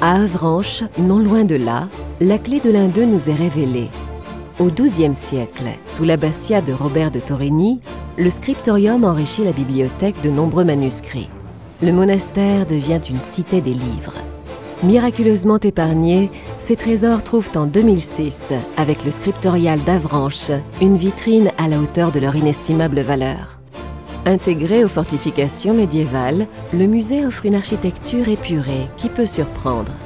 À Avranches, non loin de là, la clé de l'un d'eux nous est révélée. Au XIIe siècle, sous l'abbatiat de Robert de Torigny, le scriptorium enrichit la bibliothèque de nombreux manuscrits. Le monastère devient une cité des livres. Miraculeusement épargnés, ces trésors trouvent en 2006, avec le scriptorial d'Avranches, une vitrine à la hauteur de leur inestimable valeur. Intégré aux fortifications médiévales, le musée offre une architecture épurée qui peut surprendre.